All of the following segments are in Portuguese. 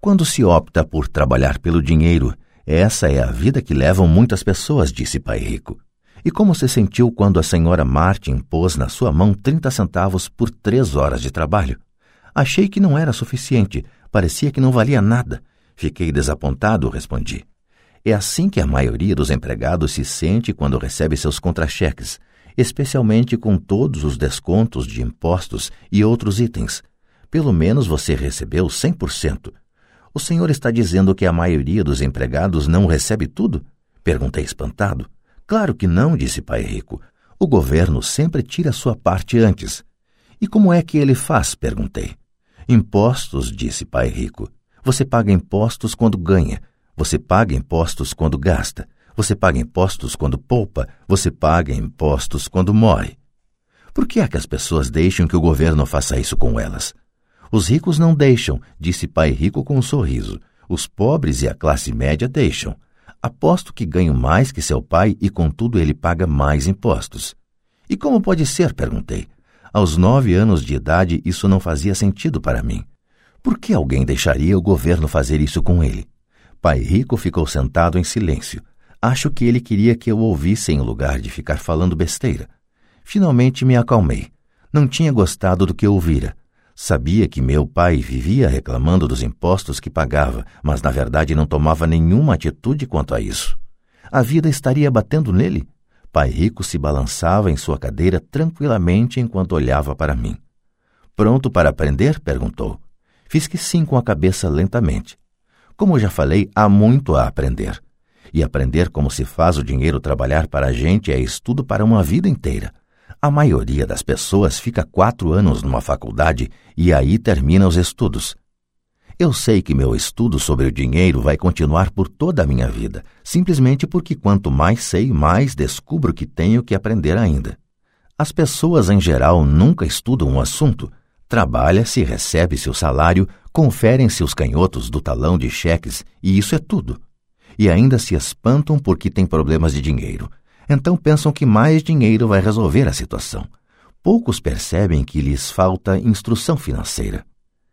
Quando se opta por trabalhar pelo dinheiro, essa é a vida que levam muitas pessoas, disse Pai Rico. E como se sentiu quando a senhora Martin pôs na sua mão 30 centavos por 3 horas de trabalho? Achei que não era suficiente, parecia que não valia nada. Fiquei desapontado, respondi. É assim que a maioria dos empregados se sente quando recebe seus contra-cheques, especialmente com todos os descontos de impostos e outros itens. Pelo menos você recebeu 100%. O senhor está dizendo que a maioria dos empregados não recebe tudo? Perguntei espantado. Claro que não, disse Pai Rico. O governo sempre tira a sua parte antes. E como é que ele faz? Perguntei. Impostos, disse Pai Rico. Você paga impostos quando ganha. Você paga impostos quando gasta. Você paga impostos quando poupa. Você paga impostos quando morre. Por que é que as pessoas deixam que o governo faça isso com elas? Os ricos não deixam, disse Pai Rico com um sorriso. Os pobres e a classe média deixam. Aposto que ganho mais que seu pai e, contudo, ele paga mais impostos. E como pode ser? Perguntei. Aos 9 anos de idade, isso não fazia sentido para mim. Por que alguém deixaria o governo fazer isso com ele? Pai Rico ficou sentado em silêncio. Acho que ele queria que eu ouvisse em lugar de ficar falando besteira. Finalmente me acalmei. Não tinha gostado do que ouvira. Sabia que meu pai vivia reclamando dos impostos que pagava, mas na verdade não tomava nenhuma atitude quanto a isso. A vida estaria batendo nele? Pai Rico se balançava em sua cadeira tranquilamente enquanto olhava para mim. Pronto para aprender? Perguntou. Fiz que sim com a cabeça lentamente. Como já falei, há muito a aprender. E aprender como se faz o dinheiro trabalhar para a gente é estudo para uma vida inteira. A maioria das pessoas fica 4 anos numa faculdade e aí termina os estudos. Eu sei que meu estudo sobre o dinheiro vai continuar por toda a minha vida, simplesmente porque quanto mais sei, mais descubro que tenho que aprender ainda. As pessoas em geral nunca estudam um assunto. Trabalha-se, recebe-se o salário, conferem-se os canhotos do talão de cheques e isso é tudo. E ainda se espantam porque têm problemas de dinheiro. Então pensam que mais dinheiro vai resolver a situação. Poucos percebem que lhes falta instrução financeira.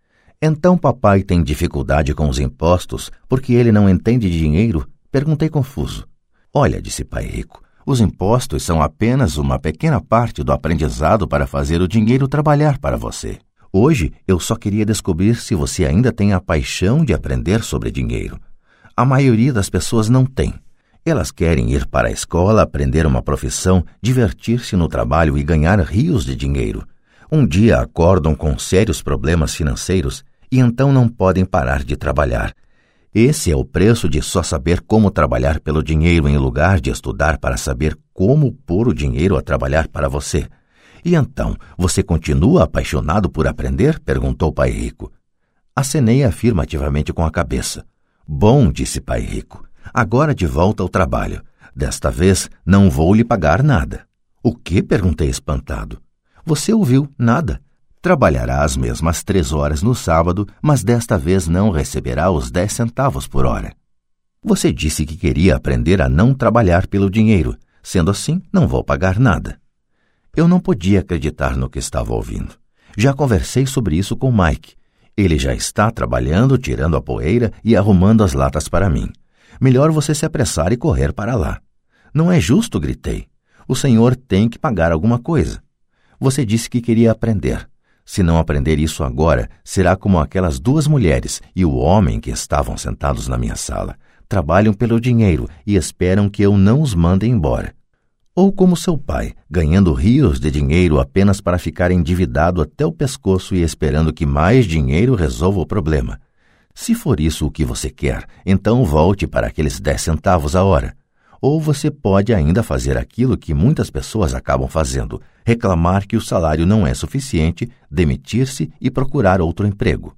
Então papai tem dificuldade com os impostos porque ele não entende de dinheiro? Perguntei confuso. Olha, disse Pai Rico, os impostos são apenas uma pequena parte do aprendizado para fazer o dinheiro trabalhar para você. Hoje eu só queria descobrir se você ainda tem a paixão de aprender sobre dinheiro. A maioria das pessoas não tem. Elas querem ir para a escola, aprender uma profissão, divertir-se no trabalho e ganhar rios de dinheiro. Um dia acordam com sérios problemas financeiros e então não podem parar de trabalhar. Esse é o preço de só saber como trabalhar pelo dinheiro em lugar de estudar para saber como pôr o dinheiro a trabalhar para você. E então, você continua apaixonado por aprender? Perguntou Pai Rico. Acenei afirmativamente com a cabeça. Bom, disse Pai Rico. Agora de volta ao trabalho. Desta vez não vou lhe pagar nada. O que? Perguntei espantado. Você ouviu, nada. Trabalhará as mesmas 3 horas no sábado, mas desta vez não receberá os 10 centavos por hora. Você disse que queria aprender a não trabalhar pelo dinheiro. Sendo assim, não vou pagar nada. Eu não podia acreditar no que estava ouvindo. Já conversei sobre isso com Mike. Ele já está trabalhando, tirando a poeira e arrumando as latas para mim. Melhor você se apressar e correr para lá. Não é justo, gritei. O senhor tem que pagar alguma coisa. Você disse que queria aprender. Se não aprender isso agora, será como aquelas 2 mulheres e o homem que estavam sentados na minha sala. Trabalham pelo dinheiro e esperam que eu não os mande embora. Ou como seu pai, ganhando rios de dinheiro apenas para ficar endividado até o pescoço e esperando que mais dinheiro resolva o problema. Se for isso o que você quer, então volte para aqueles 10 centavos a hora. Ou você pode ainda fazer aquilo que muitas pessoas acabam fazendo, reclamar que o salário não é suficiente, demitir-se e procurar outro emprego.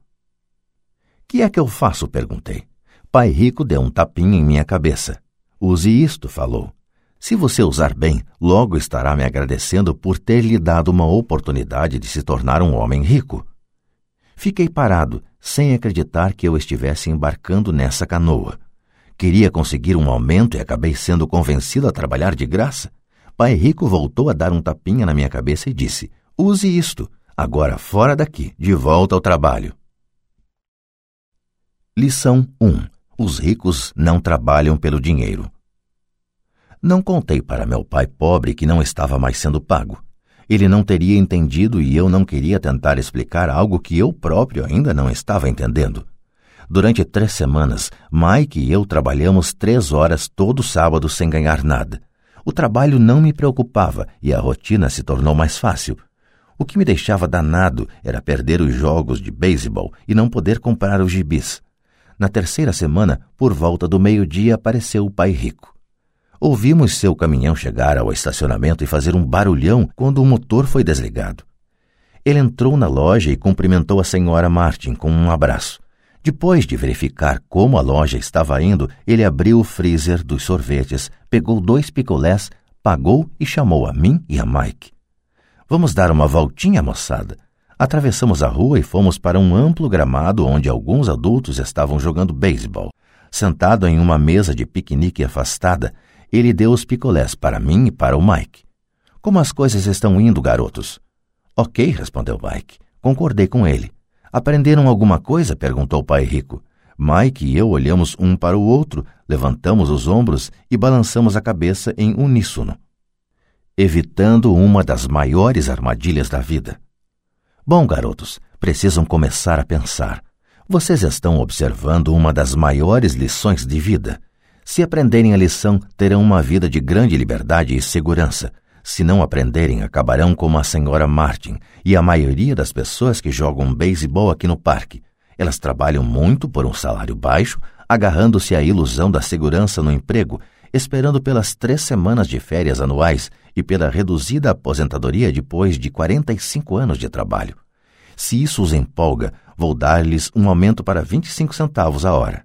Que é que eu faço? Perguntei. Pai Rico deu um tapinha em minha cabeça. Use isto, falou. Se você usar bem, logo estará me agradecendo por ter lhe dado uma oportunidade de se tornar um homem rico. Fiquei parado, sem acreditar que eu estivesse embarcando nessa canoa. Queria conseguir um aumento e acabei sendo convencido a trabalhar de graça. Pai Rico voltou a dar um tapinha na minha cabeça e disse, use isto, agora fora daqui, de volta ao trabalho. Lição 1. Os ricos não trabalham pelo dinheiro. Não contei para meu pai pobre que não estava mais sendo pago. Ele não teria entendido e eu não queria tentar explicar algo que eu próprio ainda não estava entendendo. Durante 3 semanas, Mike e eu trabalhamos 3 horas todo sábado sem ganhar nada. O trabalho não me preocupava e a rotina se tornou mais fácil. O que me deixava danado era perder os jogos de beisebol e não poder comprar os gibis. Na 3ª semana, por volta do meio-dia, apareceu o pai rico. Ouvimos seu caminhão chegar ao estacionamento e fazer um barulhão quando o motor foi desligado. Ele entrou na loja e cumprimentou a senhora Martin com um abraço. Depois de verificar como a loja estava indo, ele abriu o freezer dos sorvetes, pegou 2 picolés, pagou e chamou a mim e a Mike. Vamos dar uma voltinha, moçada. Atravessamos a rua e fomos para um amplo gramado onde alguns adultos estavam jogando beisebol. Sentado em uma mesa de piquenique afastada, ele deu os picolés para mim e para o Mike. Como as coisas estão indo, garotos? Ok, respondeu Mike. Concordei com ele. Aprenderam alguma coisa? Perguntou o pai rico. Mike e eu olhamos um para o outro, levantamos os ombros e balançamos a cabeça em uníssono, evitando uma das maiores armadilhas da vida. Bom, garotos, precisam começar a pensar. Vocês estão observando uma das maiores lições de vida. Se aprenderem a lição, terão uma vida de grande liberdade e segurança. Se não aprenderem, acabarão como a senhora Martin e a maioria das pessoas que jogam beisebol aqui no parque. Elas trabalham muito por um salário baixo, agarrando-se à ilusão da segurança no emprego, esperando pelas 3 semanas de férias anuais e pela reduzida aposentadoria depois de 45 anos de trabalho. Se isso os empolga, vou dar-lhes um aumento para 25 centavos a hora.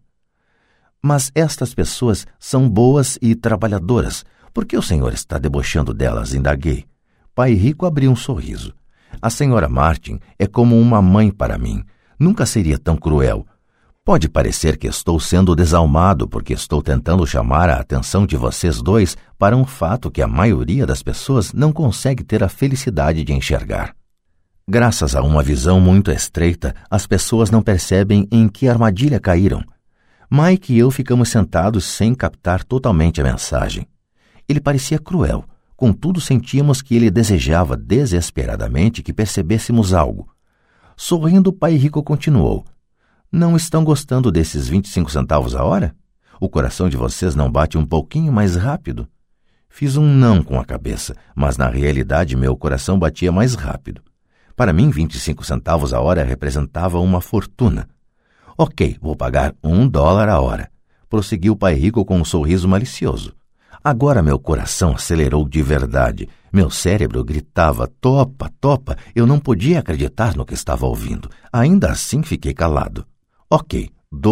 Mas estas pessoas são boas e trabalhadoras. Por que o senhor está debochando delas? Indaguei. Pai rico abriu um sorriso. A senhora Martin é como uma mãe para mim. Nunca seria tão cruel. Pode parecer que estou sendo desalmado porque estou tentando chamar a atenção de vocês dois para um fato que a maioria das pessoas não consegue ter a felicidade de enxergar. Graças a uma visão muito estreita, as pessoas não percebem em que armadilha caíram. Mike e eu ficamos sentados sem captar totalmente a mensagem. Ele parecia cruel, contudo sentíamos que ele desejava desesperadamente que percebêssemos algo. Sorrindo, o pai rico continuou. Não estão gostando desses 25 centavos a hora? O coração de vocês não bate um pouquinho mais rápido? Fiz um não com a cabeça, mas na realidade meu coração batia mais rápido. Para mim, 25 centavos a hora representava uma fortuna. Ok, vou pagar $1 a hora, prosseguiu o pai rico com um sorriso malicioso. Agora meu coração acelerou de verdade. Meu cérebro gritava, topa, topa. Eu não podia acreditar no que estava ouvindo. Ainda assim fiquei calado. Ok,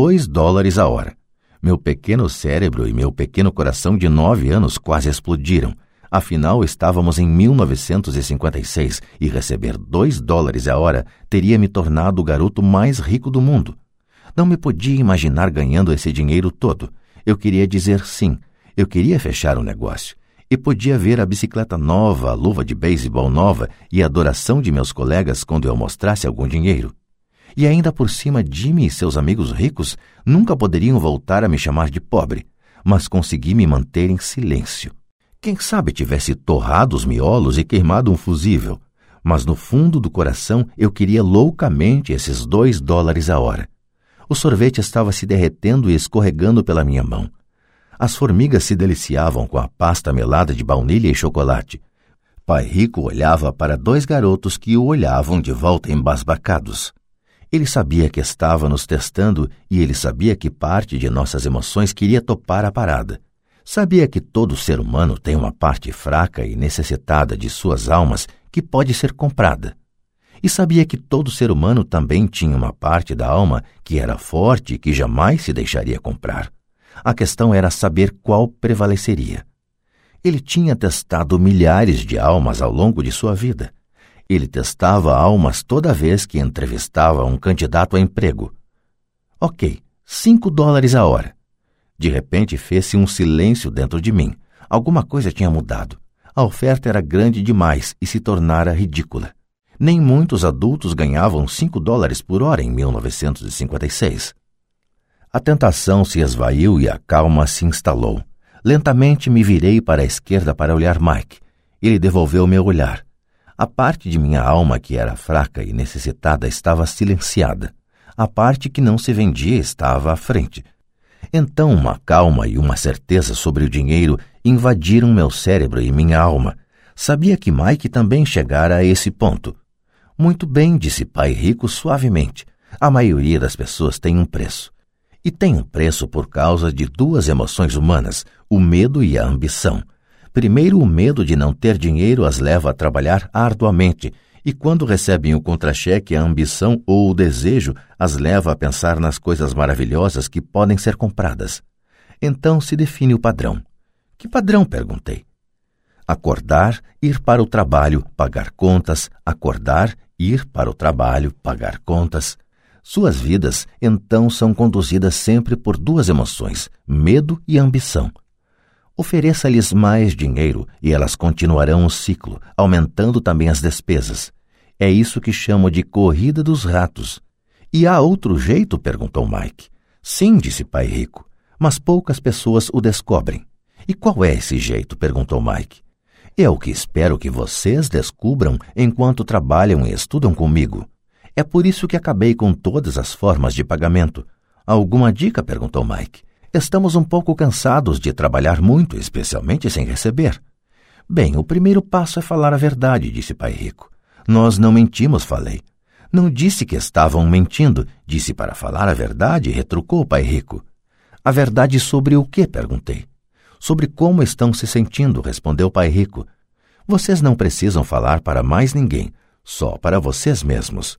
$2 a hora. Meu pequeno cérebro e meu pequeno coração de 9 anos quase explodiram. Afinal, estávamos em 1956 e receber $2 a hora teria me tornado o garoto mais rico do mundo. Não me podia imaginar ganhando esse dinheiro todo. Eu queria dizer sim. Eu queria fechar o negócio. E podia ver a bicicleta nova, a luva de beisebol nova e a adoração de meus colegas quando eu mostrasse algum dinheiro. E ainda por cima, Jimmy e seus amigos ricos nunca poderiam voltar a me chamar de pobre, mas consegui me manter em silêncio. Quem sabe tivesse torrado os miolos e queimado um fusível, mas no fundo do coração eu queria loucamente esses $2 a hora. O sorvete estava se derretendo e escorregando pela minha mão. As formigas se deliciavam com a pasta melada de baunilha e chocolate. Pai rico olhava para 2 garotos que o olhavam de volta embasbacados. Ele sabia que estava nos testando e ele sabia que parte de nossas emoções queria topar a parada. Sabia que todo ser humano tem uma parte fraca e necessitada de suas almas que pode ser comprada. E sabia que todo ser humano também tinha uma parte da alma que era forte e que jamais se deixaria comprar. A questão era saber qual prevaleceria. Ele tinha testado milhares de almas ao longo de sua vida. Ele testava almas toda vez que entrevistava um candidato a emprego. Ok, $5 a hora. De repente fez-se um silêncio dentro de mim. Alguma coisa tinha mudado. A oferta era grande demais e se tornara ridícula. Nem muitos adultos ganhavam $5 por hora em 1956. A tentação se esvaiu e a calma se instalou. Lentamente me virei para a esquerda para olhar Mike. Ele devolveu meu olhar. A parte de minha alma que era fraca e necessitada estava silenciada. A parte que não se vendia estava à frente. Então uma calma e uma certeza sobre o dinheiro invadiram meu cérebro e minha alma. Sabia que Mike também chegara a esse ponto. Muito bem, disse Pai Rico suavemente. A maioria das pessoas tem um preço. E tem um preço por causa de duas emoções humanas, o medo e a ambição. Primeiro, o medo de não ter dinheiro as leva a trabalhar arduamente, e quando recebem o contra-cheque, a ambição ou o desejo as leva a pensar nas coisas maravilhosas que podem ser compradas. Então se define o padrão. Que padrão? Perguntei. Acordar, ir para o trabalho, pagar contas, acordar, ir para o trabalho, pagar contas. Suas vidas, então, são conduzidas sempre por duas emoções, medo e ambição. Ofereça-lhes mais dinheiro e elas continuarão o ciclo, aumentando também as despesas. É isso que chamo de corrida dos ratos. E há outro jeito? Perguntou Mike. Sim, disse Pai Rico, mas poucas pessoas o descobrem. E qual é esse jeito? Perguntou Mike. É o que espero que vocês descubram enquanto trabalham e estudam comigo. É por isso que acabei com todas as formas de pagamento. Alguma dica? Perguntou Mike. Estamos um pouco cansados de trabalhar muito, especialmente sem receber. Bem, o primeiro passo é falar a verdade, disse Pai Rico. Nós não mentimos, falei. Não disse que estavam mentindo, disse para falar a verdade, retrucou Pai Rico. A verdade sobre o quê? Perguntei. Sobre como estão se sentindo, respondeu Pai Rico. Vocês não precisam falar para mais ninguém, só para vocês mesmos.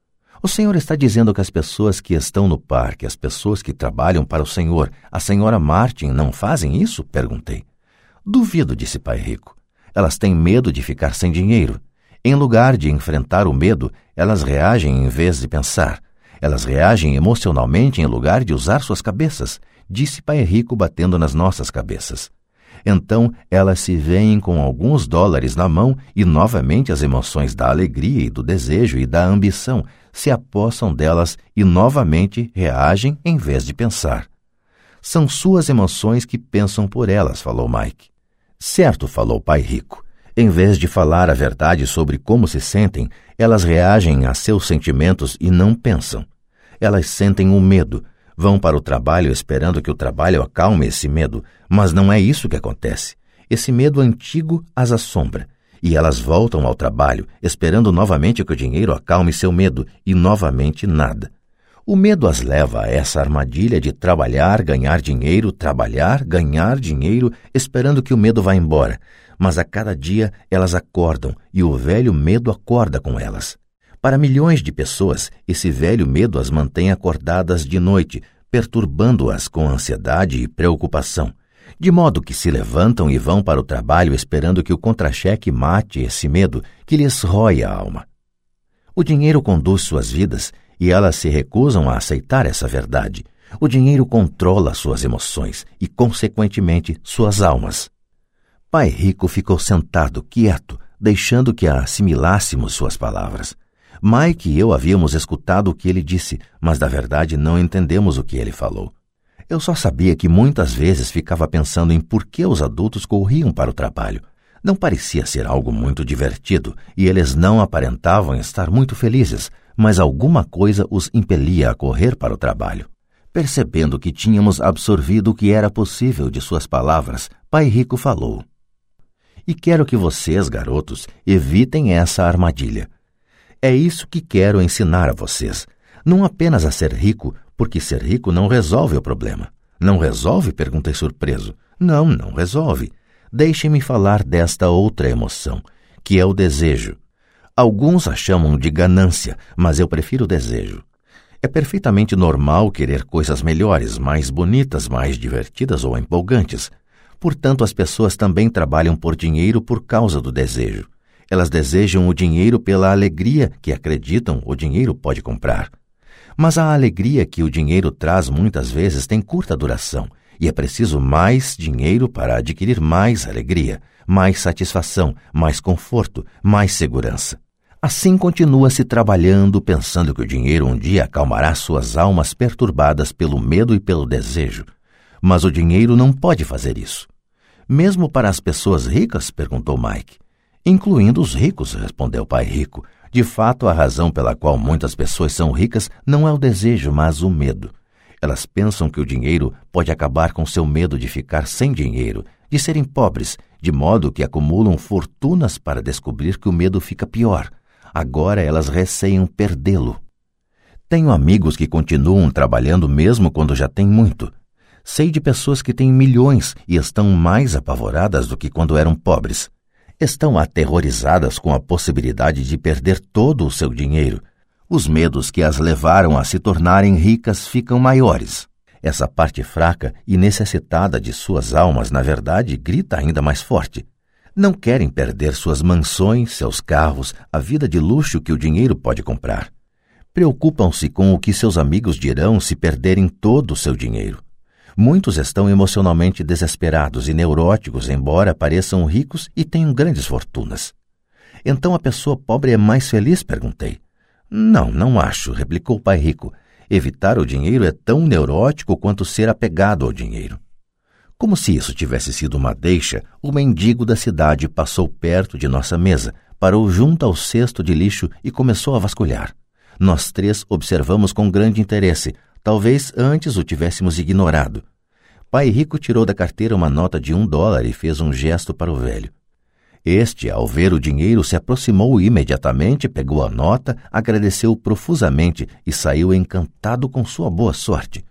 O senhor está dizendo que as pessoas que estão no parque, as pessoas que trabalham para o senhor, a senhora Martin, não fazem isso? Perguntei. Duvido, disse Pai Rico. Elas têm medo de ficar sem dinheiro. Em lugar de enfrentar o medo, elas reagem em vez de pensar. Elas reagem emocionalmente em lugar de usar suas cabeças, disse Pai Rico batendo nas nossas cabeças. Então elas se veem com alguns dólares na mão e novamente as emoções da alegria e do desejo e da ambição se apossam delas e novamente reagem em vez de pensar. São suas emoções que pensam por elas, falou Mike. Certo, falou Pai Rico. Em vez de falar a verdade sobre como se sentem, elas reagem a seus sentimentos e não pensam. Elas sentem o medo, vão para o trabalho esperando que o trabalho acalme esse medo, mas não é isso que acontece. Esse medo antigo as assombra, e elas voltam ao trabalho, esperando novamente que o dinheiro acalme seu medo, e novamente nada. O medo as leva a essa armadilha de trabalhar, ganhar dinheiro, trabalhar, ganhar dinheiro, esperando que o medo vá embora. Mas a cada dia elas acordam, e o velho medo acorda com elas. Para milhões de pessoas, esse velho medo as mantém acordadas de noite, perturbando-as com ansiedade e preocupação, de modo que se levantam e vão para o trabalho esperando que o contra-cheque mate esse medo que lhes rói a alma. O dinheiro conduz suas vidas e elas se recusam a aceitar essa verdade. O dinheiro controla suas emoções e, consequentemente, suas almas. Pai Rico ficou sentado, quieto, deixando que assimilássemos suas palavras. Mike e eu havíamos escutado o que ele disse, mas, na verdade, não entendemos o que ele falou. Eu só sabia que muitas vezes ficava pensando em por que os adultos corriam para o trabalho. Não parecia ser algo muito divertido e eles não aparentavam estar muito felizes, mas alguma coisa os impelia a correr para o trabalho. Percebendo que tínhamos absorvido o que era possível de suas palavras, Pai Rico falou. E quero que vocês, garotos, evitem essa armadilha. É isso que quero ensinar a vocês. Não apenas a ser rico, porque ser rico não resolve o problema. Não resolve? Perguntei surpreso. Não resolve. Deixem-me falar desta outra emoção, que é o desejo. Alguns a chamam de ganância, mas eu prefiro desejo. É perfeitamente normal querer coisas melhores, mais bonitas, mais divertidas ou empolgantes. Portanto, as pessoas também trabalham por dinheiro por causa do desejo. Elas desejam o dinheiro pela alegria que acreditam o dinheiro pode comprar. Mas a alegria que o dinheiro traz muitas vezes tem curta duração, e é preciso mais dinheiro para adquirir mais alegria, mais satisfação, mais conforto, mais segurança. Assim continua-se trabalhando, pensando que o dinheiro um dia acalmará suas almas perturbadas pelo medo e pelo desejo. Mas o dinheiro não pode fazer isso. Mesmo para as pessoas ricas? Perguntou Mike. Incluindo os ricos, respondeu o pai rico. De fato, a razão pela qual muitas pessoas são ricas não é o desejo, mas o medo. Elas pensam que o dinheiro pode acabar com seu medo de ficar sem dinheiro, de serem pobres, de modo que acumulam fortunas para descobrir que o medo fica pior. Agora elas receiam perdê-lo. Tenho amigos que continuam trabalhando mesmo quando já têm muito. Sei de pessoas que têm milhões e estão mais apavoradas do que quando eram pobres. Estão aterrorizadas com a possibilidade de perder todo o seu dinheiro. Os medos que as levaram a se tornarem ricas ficam maiores. Essa parte fraca e necessitada de suas almas, na verdade, grita ainda mais forte. Não querem perder suas mansões, seus carros, a vida de luxo que o dinheiro pode comprar. Preocupam-se com o que seus amigos dirão se perderem todo o seu dinheiro. Muitos estão emocionalmente desesperados e neuróticos, embora pareçam ricos e tenham grandes fortunas. Então a pessoa pobre é mais feliz? Perguntei. Não acho, replicou o pai rico. Evitar o dinheiro é tão neurótico quanto ser apegado ao dinheiro. Como se isso tivesse sido uma deixa, o mendigo da cidade passou perto de nossa mesa, parou junto ao cesto de lixo e começou a vasculhar. Nós três observamos com grande interesse. Talvez antes o tivéssemos ignorado. Pai rico tirou da carteira uma nota de $1 e fez um gesto para o velho. Este, ao ver o dinheiro, se aproximou imediatamente, pegou a nota, agradeceu profusamente e saiu encantado com sua boa sorte.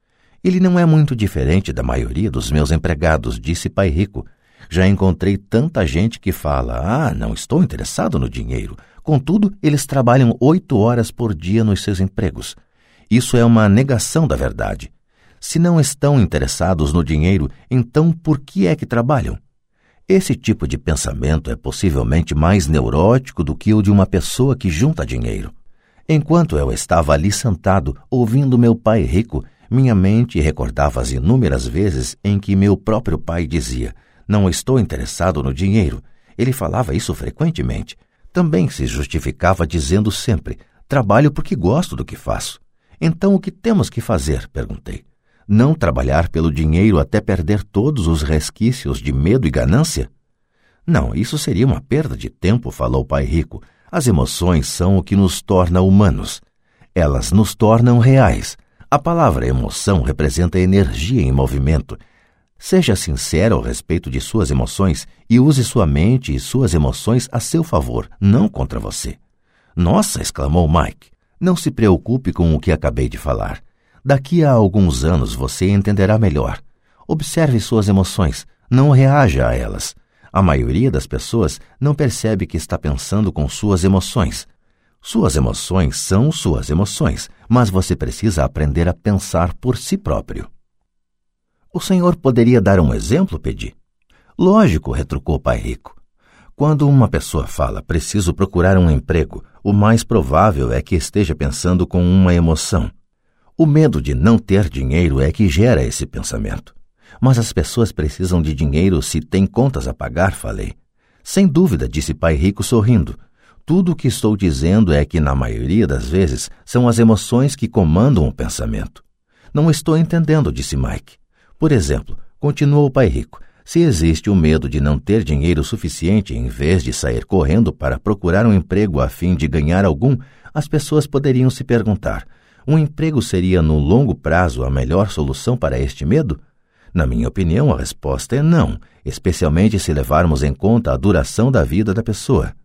Ele não é muito diferente da maioria dos meus empregados, disse pai rico. Já encontrei tanta gente que fala, não estou interessado no dinheiro. Contudo, eles trabalham 8 horas por dia nos seus empregos. Isso é uma negação da verdade. Se não estão interessados no dinheiro, então por que é que trabalham? Esse tipo de pensamento é possivelmente mais neurótico do que o de uma pessoa que junta dinheiro. Enquanto eu estava ali sentado, ouvindo meu pai rico, minha mente recordava as inúmeras vezes em que meu próprio pai dizia, não estou interessado no dinheiro. Ele falava isso frequentemente. Também se justificava dizendo sempre, trabalho porque gosto do que faço. Então o que temos que fazer? Perguntei. Não trabalhar pelo dinheiro até perder todos os resquícios de medo e ganância? Não, isso seria uma perda de tempo, falou o pai rico. As emoções são o que nos torna humanos. Elas nos tornam reais. A palavra emoção representa energia em movimento. Seja sincero ao respeito de suas emoções e use sua mente e suas emoções a seu favor, não contra você. Nossa, exclamou Mike. Não se preocupe com o que acabei de falar. Daqui a alguns anos você entenderá melhor. Observe suas emoções, não reaja a elas. A maioria das pessoas não percebe que está pensando com suas emoções. Suas emoções são suas emoções, mas você precisa aprender a pensar por si próprio. O senhor poderia dar um exemplo, pedi? Lógico, retrucou o pai rico. Quando uma pessoa fala, preciso procurar um emprego, o mais provável é que esteja pensando com uma emoção. O medo de não ter dinheiro é que gera esse pensamento. Mas as pessoas precisam de dinheiro se têm contas a pagar, falei. Sem dúvida, disse pai rico sorrindo. Tudo o que estou dizendo é que, na maioria das vezes, são as emoções que comandam o pensamento. Não estou entendendo, disse Mike. Por exemplo, continuou o pai rico, se existe o medo de não ter dinheiro suficiente em vez de sair correndo para procurar um emprego a fim de ganhar algum, as pessoas poderiam se perguntar, um emprego seria no longo prazo a melhor solução para este medo? Na minha opinião, a resposta é não, especialmente se levarmos em conta a duração da vida da pessoa.